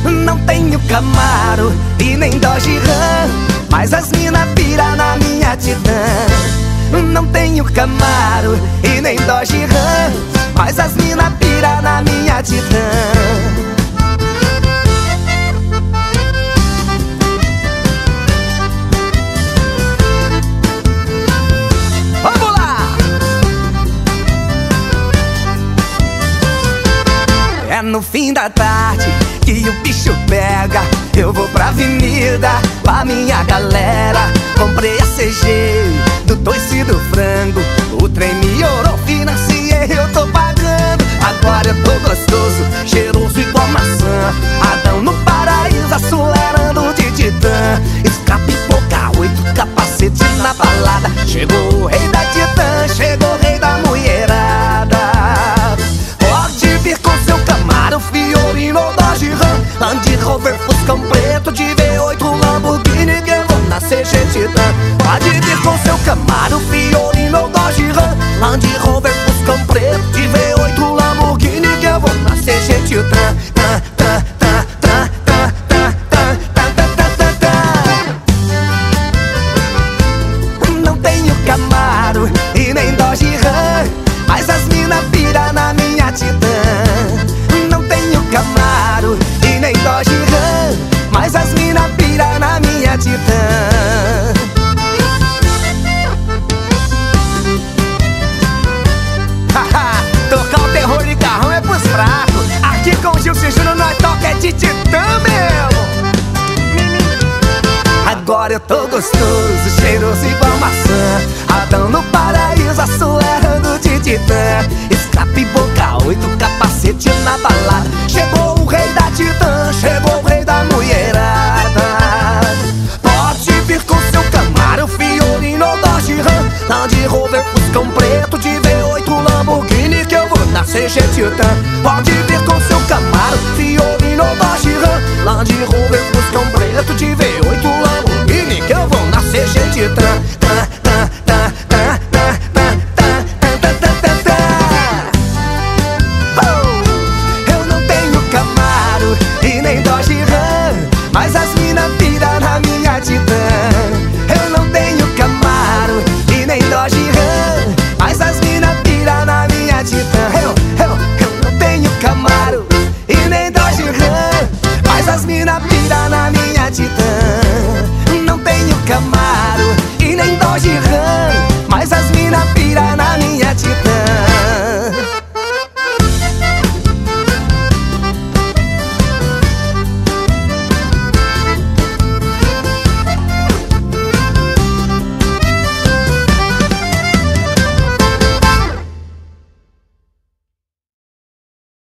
Não tenho Camaro e nem Dodge Ram, mas as mina pira na minha Titan. Não tenho Camaro e nem Dodge Ram, mas as mina pira na minha Titan. No fim da tarde que o bicho pega, eu vou pra avenida com a minha galera. Comprei a CG do toiço e do frango, o trem me orou, financiei, eu tô pagando. Agora eu tô gostoso, cheiroso igual maçã, Adão no paraíso acelerando de Titã. Escape boca 8, capacete na balada. Chegou o rei da Titã, chegou o rei da mulherada. Pode vir com seu Camaro, Fiorino ou Dodge Ram, Land Rover, Fuscão preto de V8, Lamborghini, que eu vou na CG Titan. Pode vir com seu Camaro, Fiorino ou Dodge Ram, Land Rover, Fuscão preto de V8, Lamborghini, que eu vou na CG Titan. Não tenho Camaro e nem Dodge Ram, mas as mina pira na minha Titan. Não tenho Camaro e nem Dodge Ram, mas as mina pira na minha Titan. Haha, tocar o terror de carrão é pros fracos. Aqui com o Gilson Júnior nós toca é de Titã mesmo. Agora eu tô gostoso, cheiroso igual maçã, Adão no paraíso acelerando de Titã. Escape boca 8, capacete na balada. Chegou o rei da Titã, chegou o rei da mulherada. Pode vir com seu Camaro, Fiorino ou Dodge Ram, Land Rover, Fuscão preto de V8, Lamborghini, que eu vou na CG Titan. Pode vir com seu Camaro, Fiorino ou Dodge Ram, Land Rover, Fuscão preto de V8, Lamborghini, que eu vou na CG Titan. Eu não tenho Camaro e nem Dodge